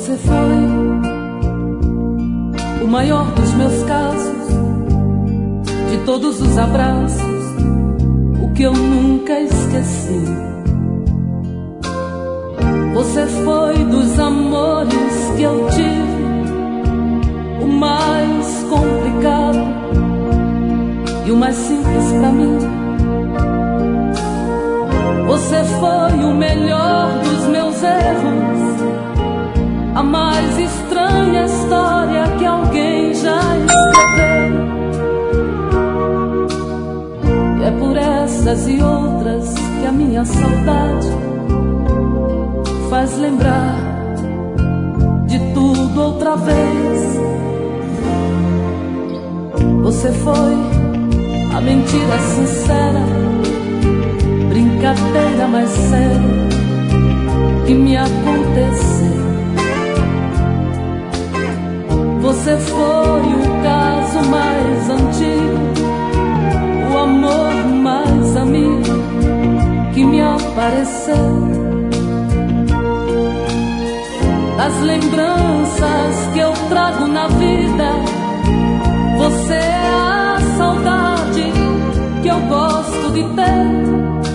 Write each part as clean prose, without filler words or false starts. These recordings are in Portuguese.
Você foi o maior dos meus casos, de todos os abraços, o que eu nunca esqueci. Você foi dos amores que eu tive o mais complicado e o mais simples pra mim. Você foi o melhor dos meus erros, a mais estranha história que alguém já escreveu. E é por essas e outras que a minha saudade faz lembrar de tudo outra vez. Você foi a mentira sincera, brincadeira mais séria que me aconteceu. Você foi o caso mais antigo, o amor mais amigo que me apareceu. Das lembranças que eu trago na vida, você é a saudade que eu gosto de ter.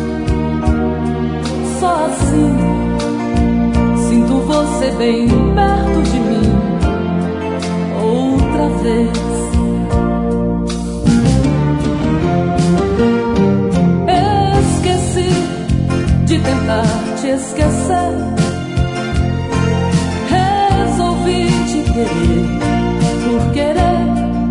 Só assim sinto você bem perto de mim outra vez. Esqueci de tentar te esquecer, resolvi te querer por querer.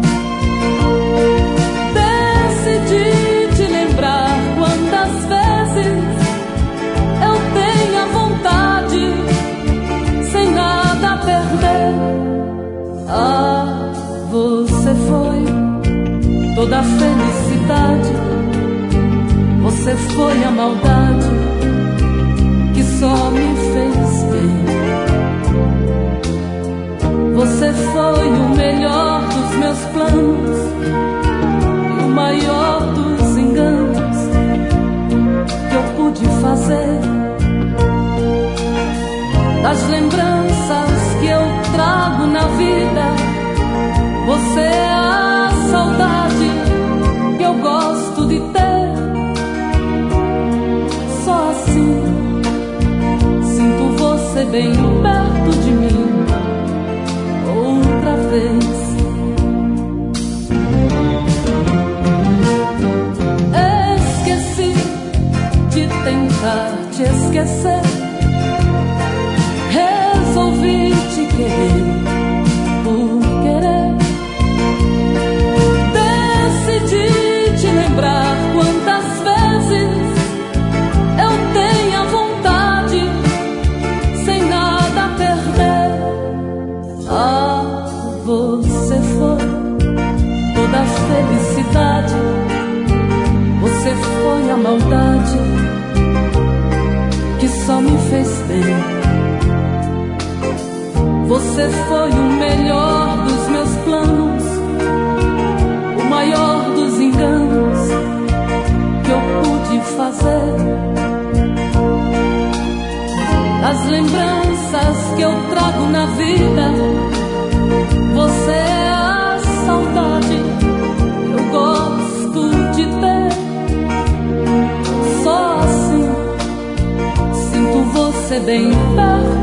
Decidi te lembrar quantas vezes eu tenho a vontade, sem nada a perder. Ah, você foi toda a felicidade, você foi a maldade que só me fez bem. Você foi o melhor dos meus planos e o maior dos enganos que eu pude fazer. Das lembranças que eu trago na vida, você é a saudade que eu gosto de ter. Só assim sinto você bem perto de mim outra vez. Esqueci de tentar te esquecer, resolvi te querer por querer. Decidi te lembrar quantas vezes eu tenho a vontade, sem nada a perder. Ah, você foi toda a felicidade, você foi a maldade que só me fez bem. Você foi o melhor dos meus planos, o maior dos enganos que eu pude fazer. As lembranças que eu trago na vida, você é a saudade que eu gosto de ter. Só assim sinto você bem perto